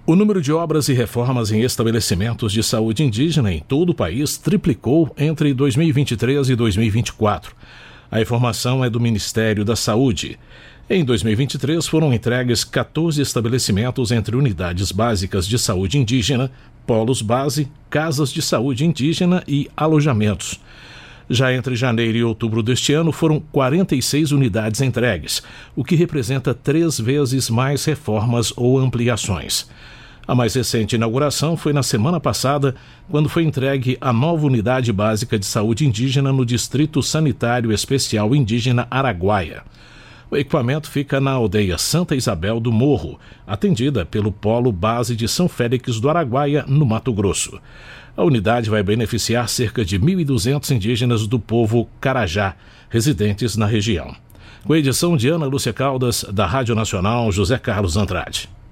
O número de obras e reformas em estabelecimentos de saúde indígena em todo o país triplicou entre 2023 e 2024. A informação é do Ministério da Saúde. Em 2023, foram entregues 14 estabelecimentos entre unidades básicas de saúde indígena, polos base, casas de saúde indígena e alojamentos. Já entre janeiro e outubro deste ano, foram 46 unidades entregues, o que representa 3 vezes mais reformas ou ampliações. A mais recente inauguração foi na semana passada, quando foi entregue a nova unidade básica de saúde indígena no Distrito Sanitário Especial Indígena Araguaia. O equipamento fica na aldeia Santa Isabel do Morro, atendida pelo Polo Base de São Félix do Araguaia, no Mato Grosso. A unidade vai beneficiar cerca de 1.200 indígenas do povo Carajá, residentes na região. Com a edição de Ana Lúcia Caldas, da Rádio Nacional José Carlos Andrade.